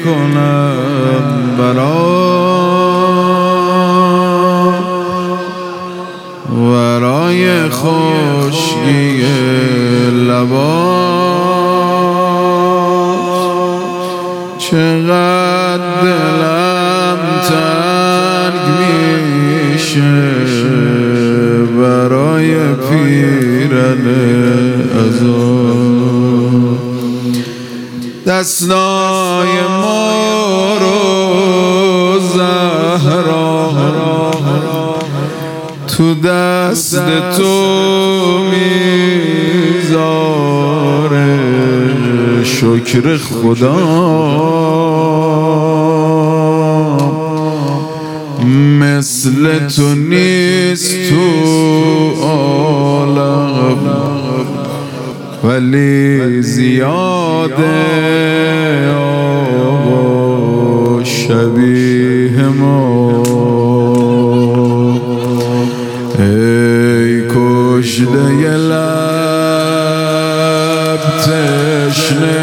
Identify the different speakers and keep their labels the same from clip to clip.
Speaker 1: کنم برای خشکی لبات، چقدر دلم تنگ میشه برای پیرن عذاب. دستای ما رو زهرا تو دست تو میذاره، شکر خدا مثل تو نیست تو عالم، ولی زیاده آقا شبیه ما. ای کشته ی لب تشنه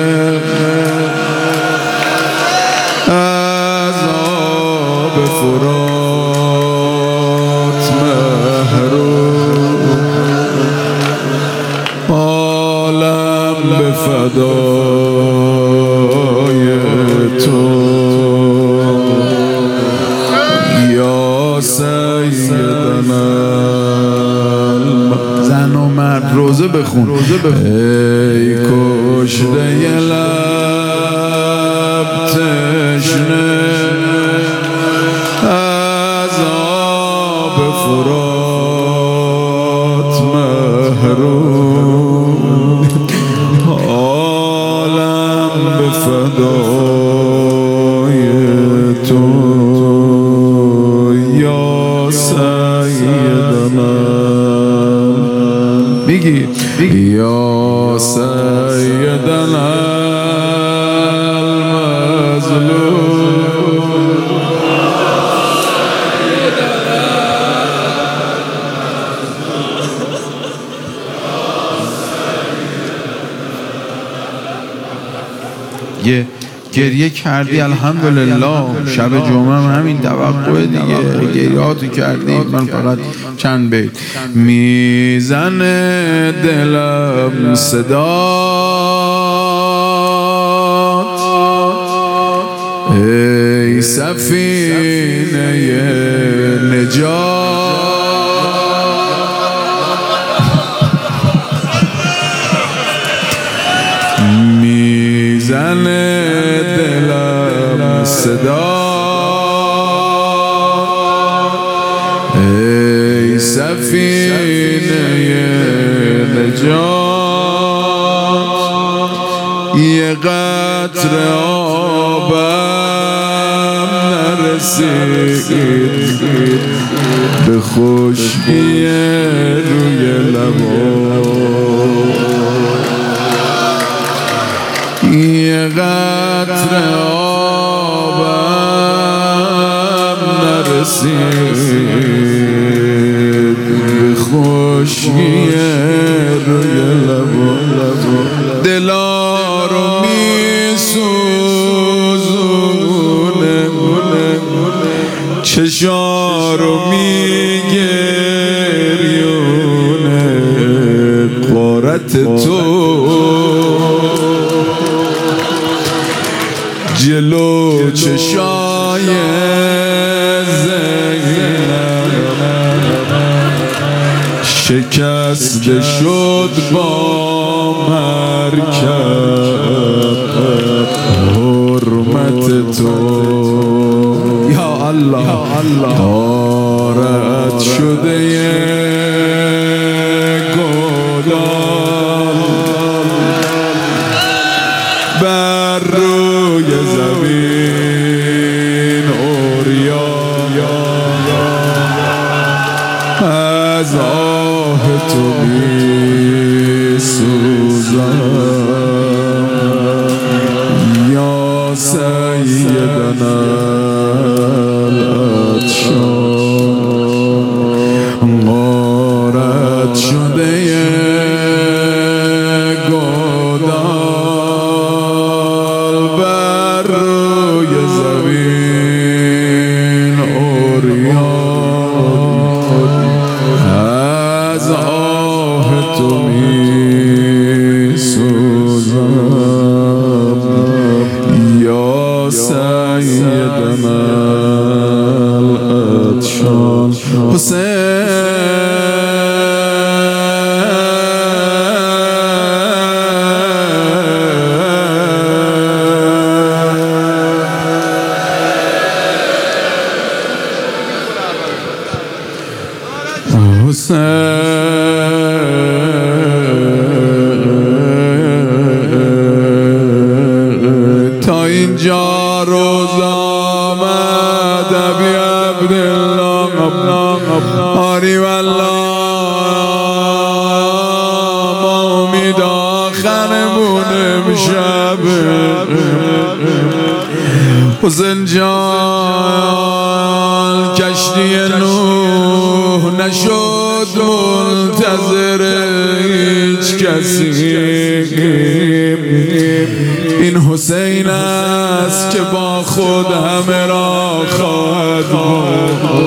Speaker 1: از آب فرات محروم، عالم به فدای تو یا سیدنا. زن و مرد روزه بخون. ای کشته ی لب تشنه از آب فرات محروم، عالم به فدای تو یا سیدنا. میگی یا سیدنا المظلوم، یه گریه کردی الحمدلله. شب جمعه هم همین توقع دیگه، گریهاتو کردی. من فقط چند بیت میزنه دلم صدات، ای سفینه نجات، میزنه دلم صدا، ای سفینه نجات، یه قطره آبم نرسید به خشکی روی لبات، یه قطره آبم نرسید به خشکی روی لبات، دلا رو میسوزونه، چشا رو میگریونه، غارت تو جلو چشای زینب شکسته شد با مرکب، حرمت تو یا الله غارت شده گودال بر روی زمین عریان، از آه تو میسوزم یا سیدنا العطشان، غارت شده گودال سوزم یا سیدنا العطشان حسین. تا اینجا روز آمد ابی عبدالله آری والله ما امید آخرمون امشب حسین جان کشتی نوح نشد منتظر هیچ کسی. این حسین است که با خود همه را خواهد برد.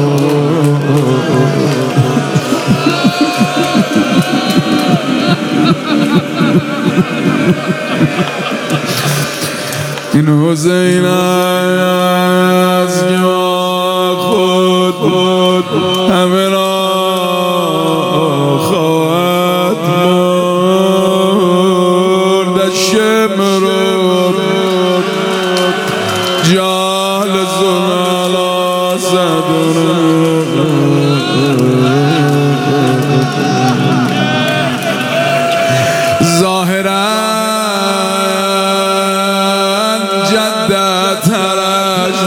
Speaker 1: این حسین است که با خود همه را خواهد برد. شمرد جال زلالا صدر ظاهرا جدت هرش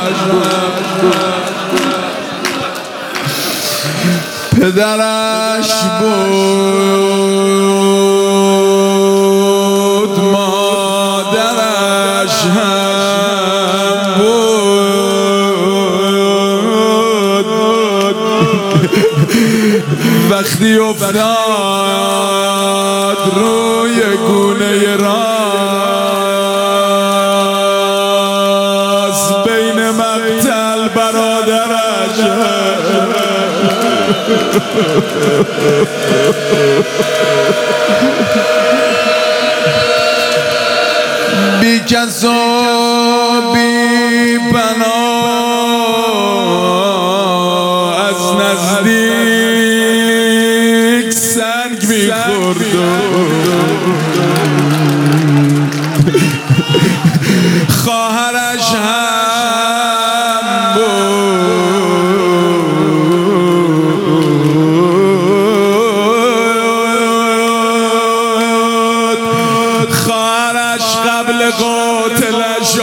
Speaker 1: پدرش بود مادرش هم بود. وقتی افتاد روی گونه راست بین مقتل برادرش بی کس و بی پناه از نزدیک سنگ می‌خورد. خواهرش هم بود. خواهرش قبل قاتلش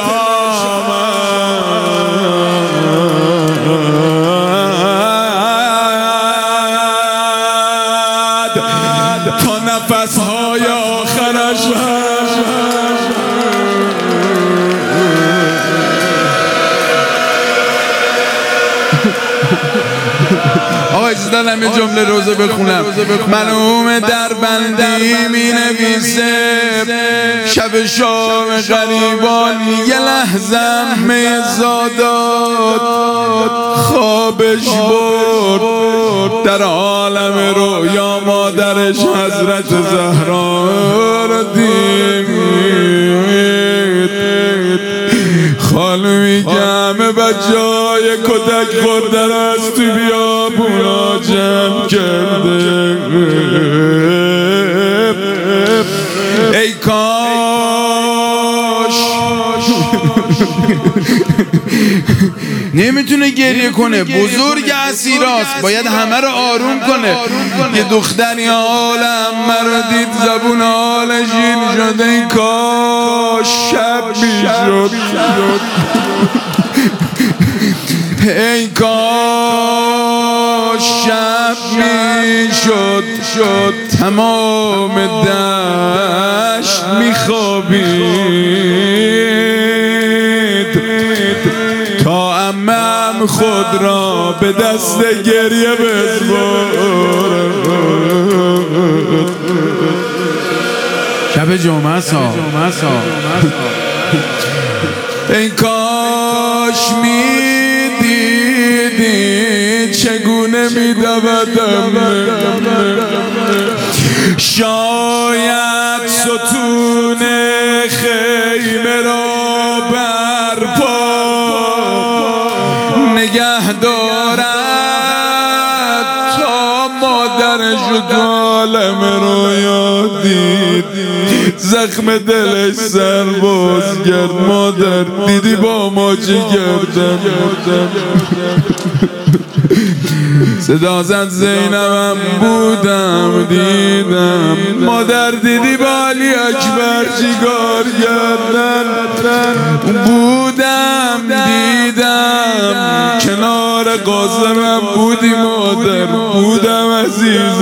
Speaker 1: آمد تا نفسهای آخرش آقا اجازه دارم یه جمله روزه بخونم. مرحوم دربندی می نویسه شب شام غریبان یه لحظه میزادات خوابش برد. در عالم رویا مادرش حضرت زهرا رو دید. خانومی که همه بچه‌های کتک خوردن از تو بیابونا جمع کرده. ای کاش نمیتونه گریه کنه، بزرگ اسیراست، باید همه رو آروم کنه. یه دختری عالم مرا دید زبون حالش این شد. ای کاش شب میشد، ای کاش شب میشد، تمام دشت میخوابید تا عمم خود را به دست گریه بسپرد. شب جمعه سا ای کاش میدیدی چگونه میدودم. شاید ستون خیمه را برپا نگه دارد تا مادرش و تو عالم رویا دید زخم دلش سر باز کرد مادر دیدی با ما چی کردم صدا زد زینبم بودم دیدم مادر دیدی با علی اکبر چیکار کردن بودم دیدم کنار قاسمم بودی مادر بودم عزیز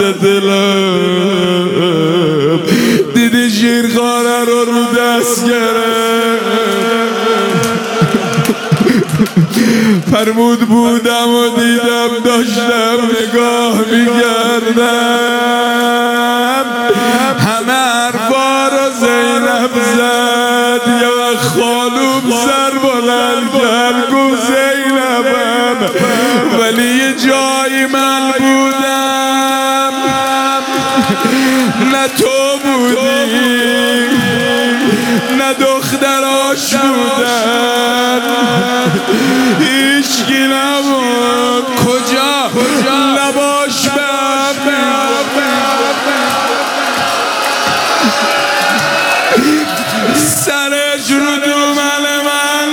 Speaker 1: دلم دیدی شیرخواره رو دست گرفت فرمود بودم و دیدم داشتم نگاه میکردم همه حرفا رو زینب زد یا خالوم سر بلند کرد گفت زینبم ولی یه جایی من بودم نه تو بودی نه دختراش بودن هیچکی نبود کجا لباش سرش رو دومن من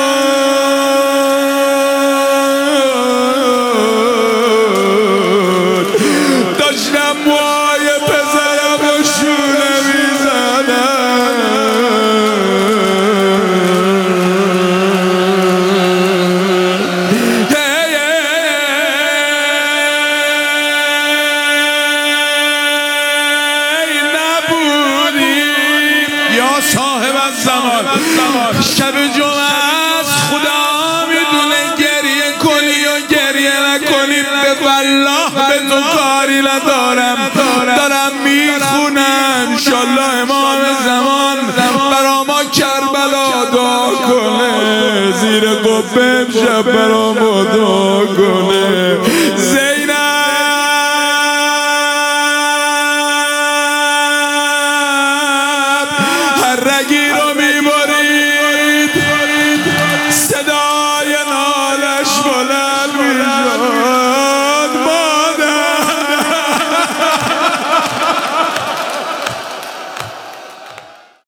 Speaker 1: بود داشتم موهای پسرم و شونه میزدم صاحب الزمان شب جمعه است خدا میدونه گریه کنی و گریه نکنی به والله به تو کاری ندارم دارم میخونم انشالله امام زمان برا ما کربلا دعا کنه زیر قبه امشب برا ما دعا کنه رگی رو